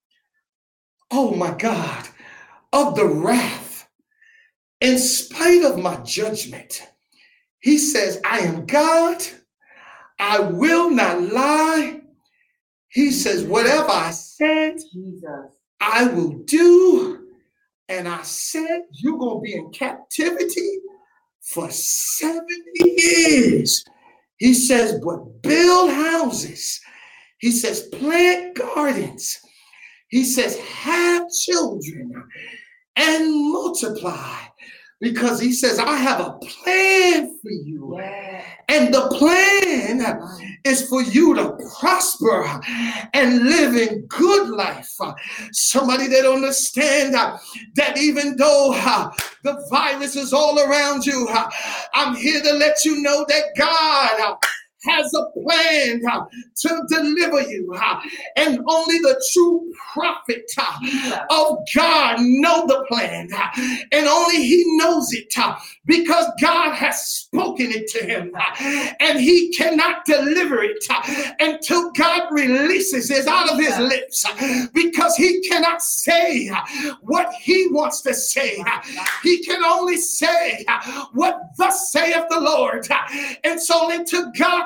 oh my God, of the wrath, in spite of my judgment. He says, I am God, I will not lie. He says, whatever I said, I will do. And I said, you're going to be in captivity for 70 years. He says, but build houses. He says, plant gardens. He says, have children and multiply. Because he says, I have a plan for you. Yeah. And the plan is for you to prosper and live in good life. Somebody that understand that even though the virus is all around you, I'm here to let you know that God has a plan to deliver you. And only the true prophet of God know the plan. And only he knows it because God has spoken it to him. And he cannot deliver it until God releases it out of his lips, because he cannot say what he wants to say. He can only say what thus saith the Lord. And so until God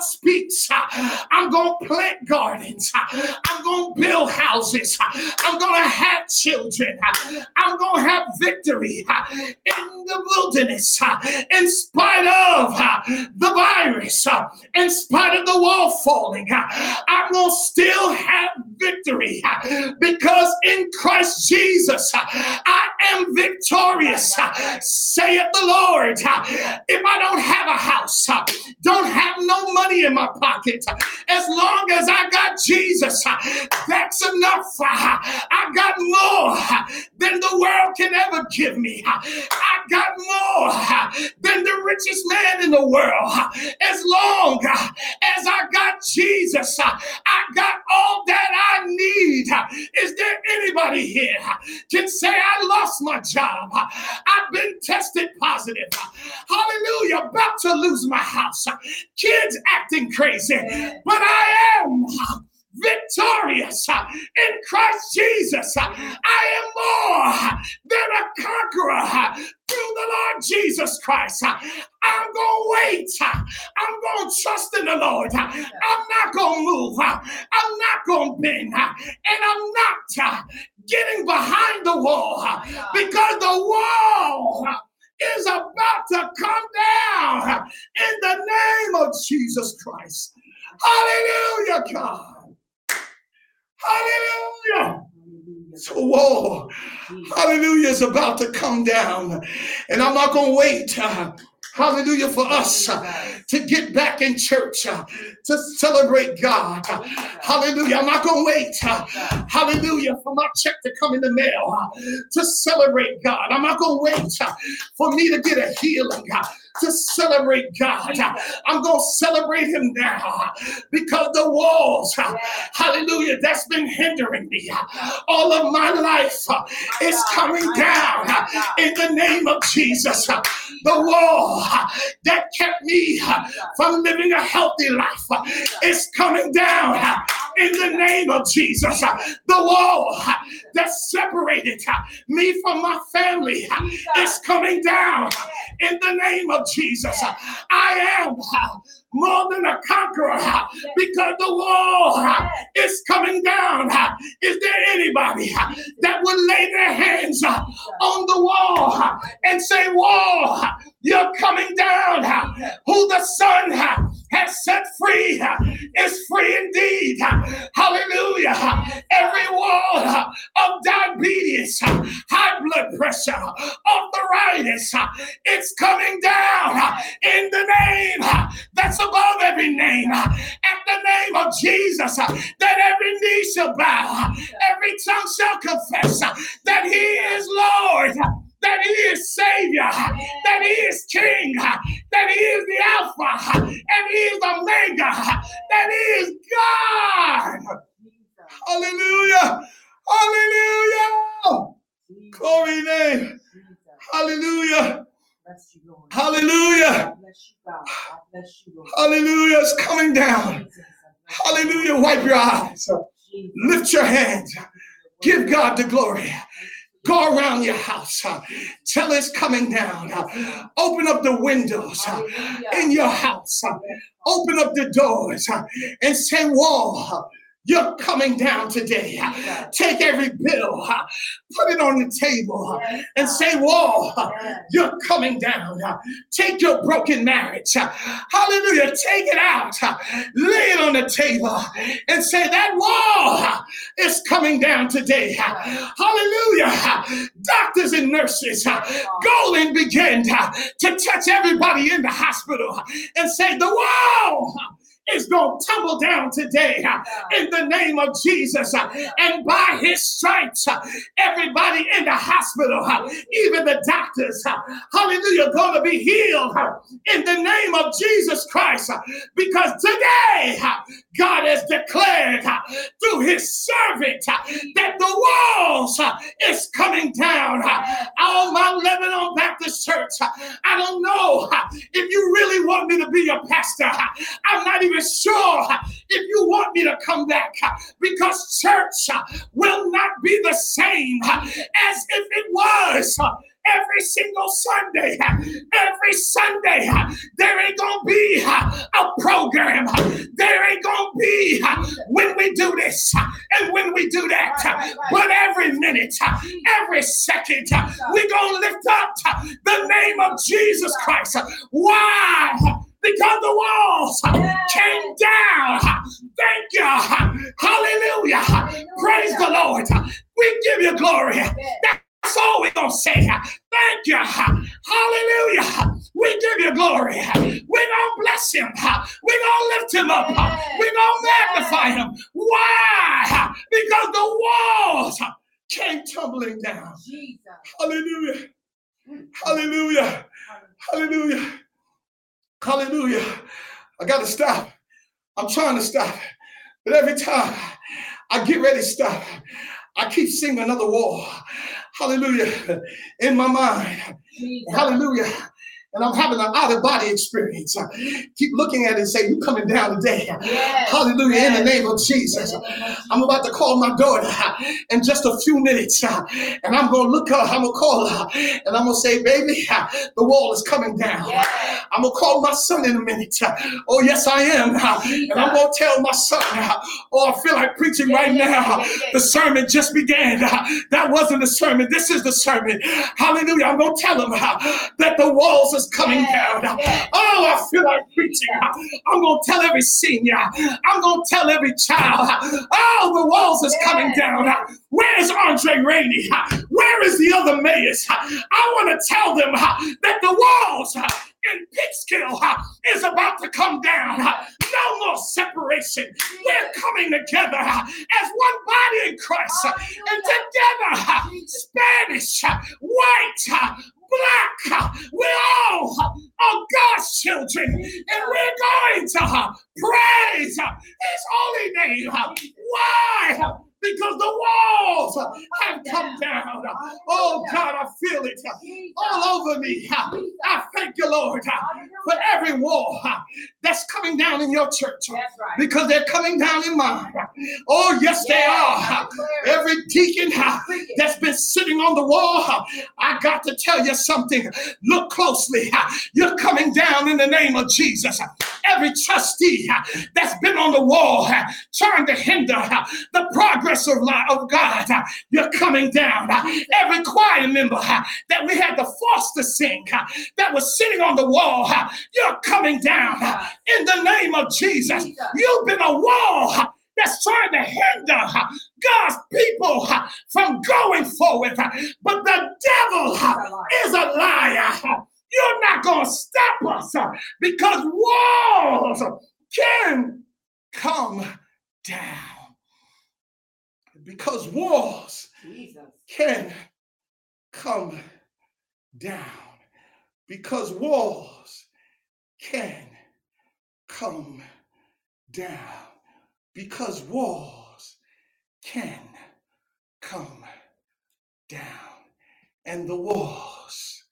speaks. I'm going to plant gardens. I'm going to build houses. I'm going to have children. I'm going to have victory in the wilderness, in spite of the virus, in spite of the wall falling. I'm going to still have victory because in Christ Jesus, I am victorious. Saith the Lord. If I don't have a house, don't have no money in my pocket, as long as I got Jesus, that's enough. I got more than the world can ever give me. I got more than the richest man in the world. As long as I got Jesus, I got all that I need. Is there anybody here can say, I lost my job? I've been tested positive. Hallelujah. About to lose my house. Kids acting crazy. But I am victorious in Christ Jesus. I am more than a conqueror through the Lord Jesus Christ. I'm going to wait. I'm going to trust in the Lord. I'm not going to move. I'm not going to bend. And I'm not getting behind the wall because the wall is about to come down in the name of Jesus Christ. Hallelujah, God. Hallelujah. So the wall, hallelujah, is about to come down. And I'm not going to wait, hallelujah, for us to get back in church, to celebrate God. Hallelujah. I'm not going to wait, hallelujah, for my check to come in the mail to celebrate God. I'm not going to wait for me to get a healing to celebrate God. I'm going to celebrate him now because the walls, hallelujah, that's been hindering me all of my life is coming down in the name of Jesus. The wall that kept me from living a healthy life is coming down in the name of Jesus. The wall that separated me from my family is coming down in the name of Jesus. I am more than a conqueror because the wall is coming down. Is there anybody that would lay their hands on the wall and say, wall, you're coming down? Who the Son has set free is free indeed. Hallelujah. Every wall of diabetes, high blood pressure, arthritis, it's coming down in the name that's above every name. At the name of Jesus, that every knee shall bow, every tongue shall confess that he is Lord, that he is Savior, that he is King, that he is the Alpha, and he is Omega, that he is God. Hallelujah. Hallelujah. Glory name. Hallelujah. Hallelujah. Hallelujah. It's coming down. Hallelujah. Wipe your eyes. Lift your hands. Give God the glory. Go around your house. Tell it's coming down. Open up the windows in your house. Open up the doors and say, wall, you're coming down today. Take every bill, put it on the table, and say, wall, you're coming down. Take your broken marriage. Hallelujah. Take it out. Lay it on the table and say, that wall is coming down today. Hallelujah. Doctors and nurses, go and begin to touch everybody in the hospital and say, the wall is going to tumble down today in the name of Jesus. And by his stripes, everybody in the hospital, even the doctors, hallelujah, going to be healed in the name of Jesus Christ. Because today, God has declared through his servant that the walls is coming down. Oh, my Lebanon Baptist Church, I don't know if you really want me to be your pastor. I'm not even sure if you want me to come back, because church will not be the same as if it was every single Sunday, there ain't gonna be a program. There ain't gonna be when we do this and when we do that. But every minute, every second, we're gonna lift up the name of Jesus Christ. Why? Because the walls came down. Thank you. Hallelujah. Praise the Lord. We give you glory. That's all we're going to say. Thank you. Hallelujah. We give you glory. We're going to bless him. We're going to lift him up. We're going to magnify him. Why? Because the walls came tumbling down. Hallelujah. Hallelujah. Hallelujah. Hallelujah. I got to stop. I'm trying to stop. But every time I get ready to stop, I keep seeing another wall. Hallelujah. In my mind. Hallelujah. And I'm having an out-of-body experience. I keep looking at it and say, you coming down today. Yes. Hallelujah. Yes. In the name of Jesus. I'm about to call my daughter in just a few minutes. And I'm going to look her. I'm going to call her. And I'm going to say, baby, the wall is coming down. Yes. I'm going to call my son in a minute. Oh, yes, I am. And I'm going to tell my son, oh, I feel like preaching right now. The sermon just began. That wasn't the sermon. This is the sermon. Hallelujah. I'm going to tell him that the walls is coming down. Oh, I feel like preaching. I'm going to tell every senior. I'm going to tell every child. Oh, the walls is coming down. Where is Andre Rainey? Where is the other mayors? I want to tell them that the walls in Peekskill is about to come down. No more separation. We're coming together as one body in Christ. And together, Spanish, white, Black, we all are God's children, and we're going to praise his holy name. Why? Because the walls have come down. Oh, God, I feel it all over me. I thank you, Lord, for every wall that's coming down in your church. Because they're coming down in mine. Oh, yes, they are. Every deacon that's been sitting on the wall, I got to tell you something. Look closely. You're coming down in the name of Jesus. Every trustee that's been on the wall trying to hinder the progress of God, you're coming down. Every choir member that we had to force to sing that was sitting on the wall, you're coming down in the name of Jesus. You've been a wall that's trying to hinder God's people from going forward. But the devil is a liar. You're not going to stop us because walls can come down. Because walls can come down. Because walls can come down. Because walls can come down. And the walls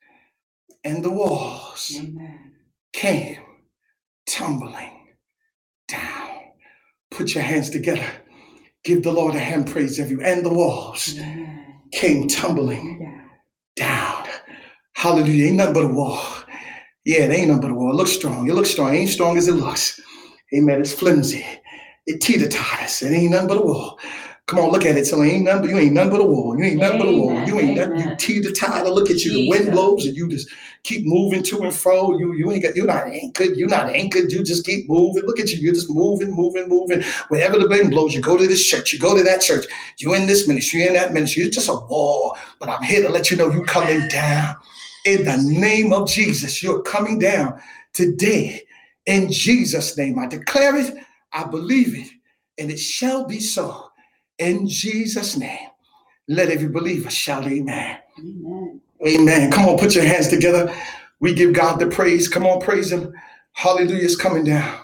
Amen. Came tumbling down. Put your hands together. Give the Lord a hand praise every. And the walls Amen. Came tumbling down. Hallelujah. Ain't nothing but a wall. Yeah, it ain't nothing but a wall. It looks strong. It looks strong. It ain't strong as it looks. Amen. It's flimsy. It teeter-totters. It ain't nothing but a wall. Come on, look at it. So you ain't nothing but a wall. You ain't nothing but a wall. You ain't nothing. You teeter-totter. Look at you. The wind blows and you just keep moving to and fro. You're not anchored. You're not anchored. You just keep moving. Look at you. You're just moving. Wherever the wind blows, you go to this church. You go to that church. You in this ministry. You in that ministry. It's just a wall. But I'm here to let you know you're coming down. In the name of Jesus, you're coming down today. In Jesus' name, I declare it. I believe it. And it shall be so. In Jesus' name, let every believer shout amen. Amen. Amen. Come on, put your hands together. We give God the praise. Come on, praise him. Hallelujah is coming down.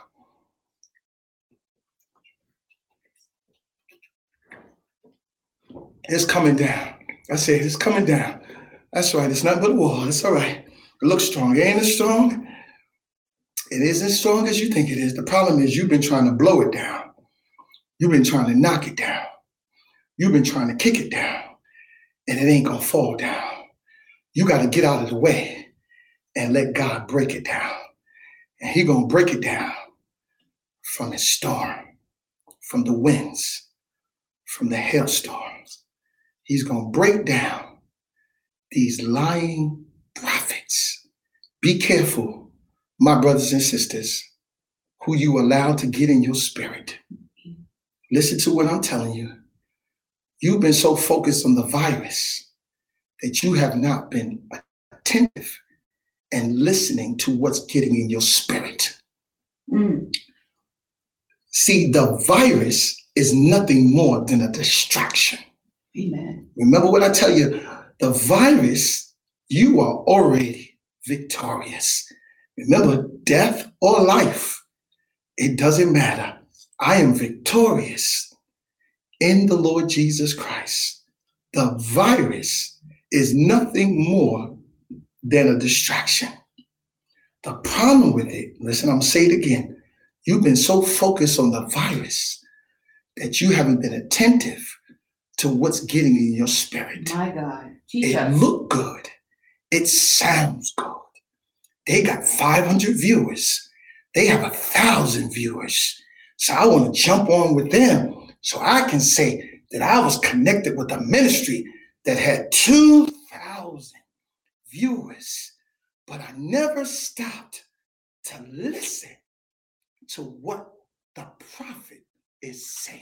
It's coming down. I said it's coming down. That's right. It's not but a wall. It's all right. It looks strong. It ain't as strong. It isn't as strong as you think it is. The problem is you've been trying to blow it down. You've been trying to knock it down. You've been trying to kick it down, and it ain't going to fall down. You got to get out of the way and let God break it down. And He's going to break it down from the storm, from the winds, from the hailstorms. He's going to break down these lying prophets. Be careful, my brothers and sisters, who you allow to get in your spirit. Listen to what I'm telling you. You've been so focused on the virus that you have not been attentive and listening to what's getting in your spirit. See, the virus is nothing more than a distraction. Amen. Remember what I tell you, the virus, you are already victorious. Remember, death or life, it doesn't matter. I am victorious in the Lord Jesus Christ. The virus is nothing more than a distraction. The problem with it, listen, I'm going to say it again. You've been so focused on the virus that you haven't been attentive to what's getting in your spirit. My God. Jesus. It look good. It sounds good. They got 500 viewers. They have 1,000 viewers. So I want to jump on with them so I can say that I was connected with a ministry that had 2,000 viewers, but I never stopped to listen to what the prophet is saying.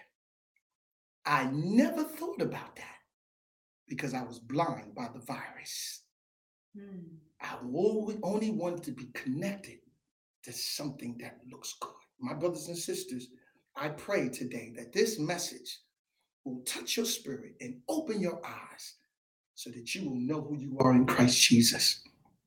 I never thought about that because I was blind by the virus. I only wanted to be connected to something that looks good. My brothers and sisters, I pray today that this message will touch your spirit and open your eyes so that you will know who you are in Christ Jesus.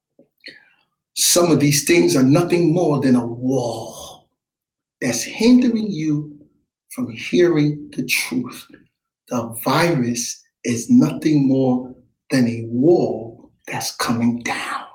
Some of these things are nothing more than a wall that's hindering you from hearing the truth. The virus is nothing more than a wall that's coming down.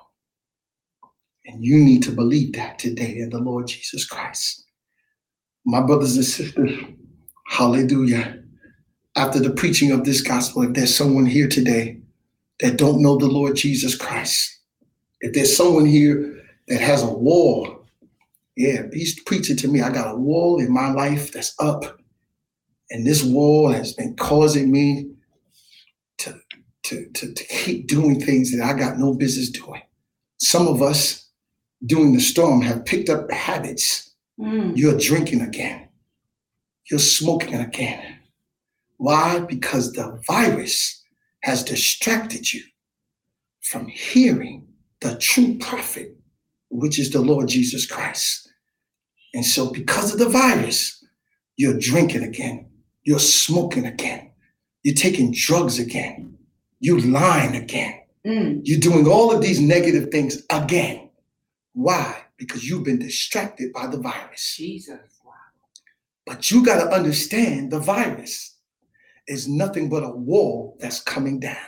And you need to believe that today in the Lord Jesus Christ. My brothers and sisters, hallelujah. After the preaching of this gospel, if there's someone here today that don't know the Lord Jesus Christ, if there's someone here that has a wall, he's preaching to me. I got a wall in my life that's up, and this wall has been causing me to keep doing things that I got no business doing. Some of us during the storm have picked up habits. You're drinking again. You're smoking again. Why? Because the virus has distracted you from hearing the true prophet, which is the Lord Jesus Christ. And so because of the virus, you're drinking again. You're smoking again. You're taking drugs again. You're lying again. You're doing all of these negative things again. Why? Because you've been distracted by the virus. Jesus. Wow. But you got to understand the virus is nothing but a wall that's coming down.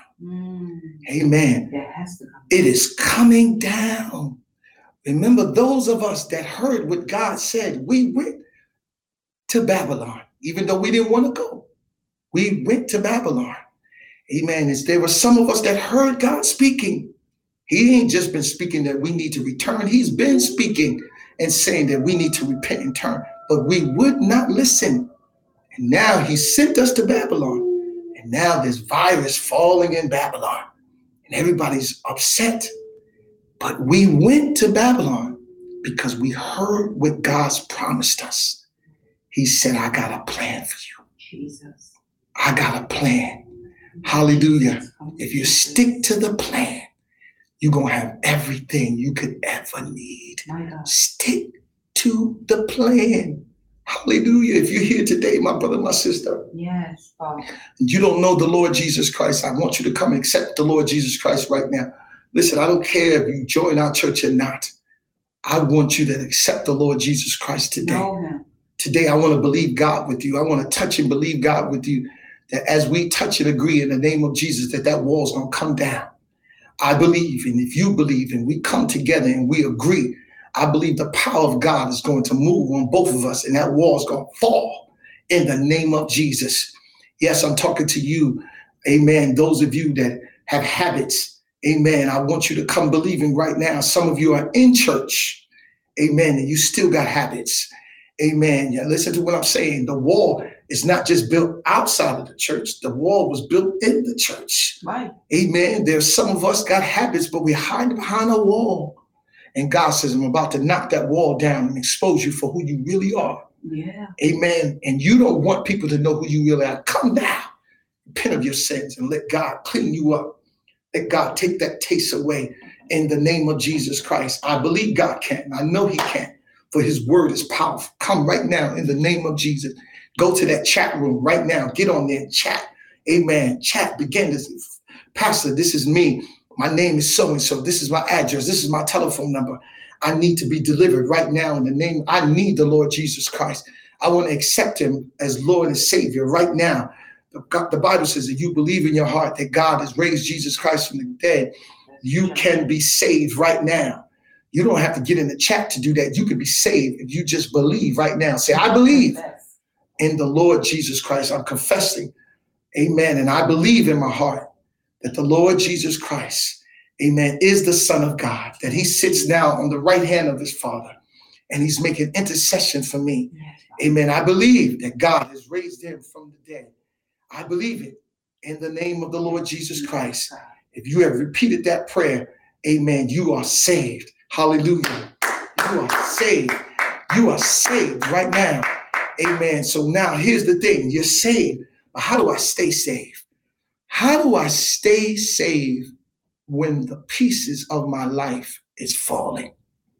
Amen. That has to come. It is coming down. Remember, those of us that heard what God said, we went to Babylon, even though we didn't want to go. We went to Babylon. Amen. There were some of us that heard God speaking. He ain't just been speaking that we need to return. He's been speaking and saying that we need to repent and turn, but we would not listen. And now he sent us to Babylon. And now there's virus falling in Babylon and everybody's upset. But we went to Babylon because we heard what God's promised us. He said, I got a plan for you. Jesus. I got a plan. Hallelujah. If you stick to the plan, you're going to have everything you could ever need. Stick to the plan. Hallelujah. If you're here today, my brother, my sister, yes, Father, you don't know the Lord Jesus Christ, I want you to come and accept the Lord Jesus Christ right now. Listen, I don't care if you join our church or not. I want you to accept the Lord Jesus Christ today. Know him. Today, I want to believe God with you. I want to touch and believe God with you, that as we touch and agree in the name of Jesus, that wall's going to come down. I believe, and if you believe, and we come together and we agree, I believe the power of God is going to move on both of us, and that wall is going to fall in the name of Jesus. Yes, I'm talking to you, amen, those of you that have habits Amen. I want you to come believing right now. Some of you are in church. Amen. And you still got habits. Amen. Yeah, listen to what I'm saying. The wall is not just built outside of the church. The wall was built in the church. Right. Amen. There's some of us got habits, but we hide behind a wall. And God says, I'm about to knock that wall down and expose you for who you really are. Yeah. Amen. And you don't want people to know who you really are. Come now, repent of your sins and let God clean you up. Let God take that taste away in the name of Jesus Christ. I believe God can. I know he can, for his word is powerful. Come right now in the name of Jesus. Go to that chat room right now. Get on there and chat. Amen. Chat. Begin to, Pastor, this is me. My name is so-and-so. This is my address. This is my telephone number. I need to be delivered right now in the name. I need the Lord Jesus Christ. I want to accept him as Lord and Savior right now. The Bible says that you believe in your heart that God has raised Jesus Christ from the dead. You can be saved right now. You don't have to get in the chat to do that. You can be saved if you just believe right now. Say, I believe in the Lord Jesus Christ. I'm confessing. Amen. And I believe in my heart that the Lord Jesus Christ, amen, is the Son of God, that he sits now on the right hand of his Father, and he's making intercession for me. Amen. I believe that God has raised him from the dead. I believe it in the name of the Lord Jesus Christ. If you have repeated that prayer, amen, you are saved. Hallelujah. You are saved. You are saved right now. Amen. So now here's the thing. You're saved. But how do I stay saved? How do I stay saved when the pieces of my life is falling?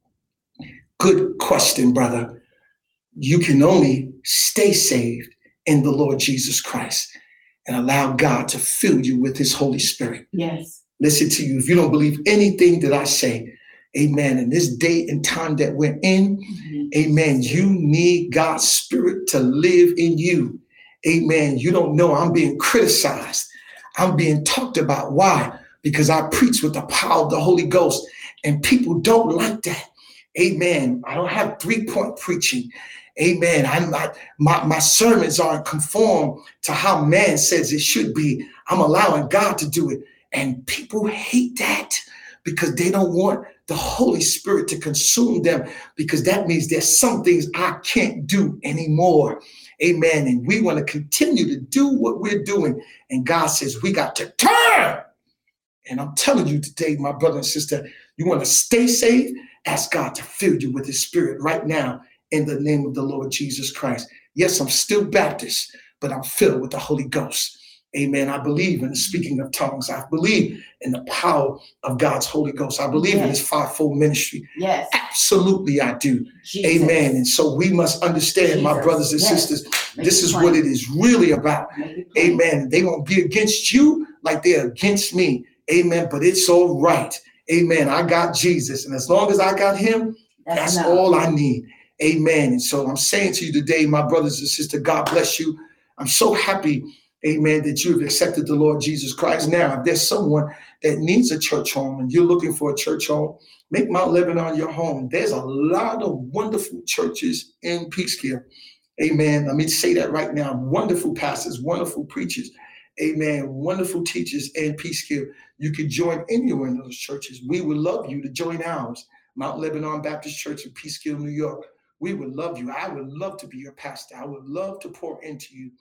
Good question, brother. You can only stay saved in the Lord Jesus Christ and allow God to fill you with his Holy Spirit. Yes. Listen to you. If you don't believe anything that I say, amen, in this day and time that we're in, amen, you need God's Spirit to live in you. Amen. You don't know I'm being criticized. I'm being talked about. Why? Because I preach with the power of the Holy Ghost, and people don't like that. Amen. I don't have 3-point preaching. Amen. I'm not, my sermons aren't conformed to how man says it should be. I'm allowing God to do it. And people hate that because they don't want the Holy Spirit to consume them, because that means there's some things I can't do anymore. Amen. And we want to continue to do what we're doing. And God says we got to turn. And I'm telling you today, my brother and sister, you want to stay safe? Ask God to fill you with his Spirit right now in the name of the Lord Jesus Christ. Yes, I'm still Baptist, but I'm filled with the Holy Ghost. Amen. I believe in the speaking of tongues. I believe in the power of God's Holy Ghost. I believe in his fivefold ministry. Yes. Absolutely, I do. Jesus. Amen. And so we must understand, my brothers and sisters, this is what it is really about. Amen. They won't be against you like they're against me. Amen. But it's all right. Amen. I got Jesus. And as long as I got him, that's all I need. Amen. And so I'm saying to you today, my brothers and sisters, God bless you. I'm so happy, amen, that you've accepted the Lord Jesus Christ. Now, if there's someone that needs a church home and you're looking for a church home, make Mount Lebanon your home. There's a lot of wonderful churches in Peekskill. Amen. Let me say that right now. Wonderful pastors, wonderful preachers. Amen. Wonderful teachers in Peekskill. You can join any one of those churches. We would love you to join ours. Mount Lebanon Baptist Church in Peekskill, New York. We would love you. I would love to be your pastor. I would love to pour into you.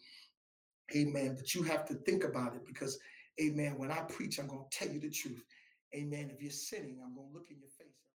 Amen. But you have to think about it because, amen, when I preach, I'm going to tell you the truth. Amen. If you're sinning, I'm going to look in your face.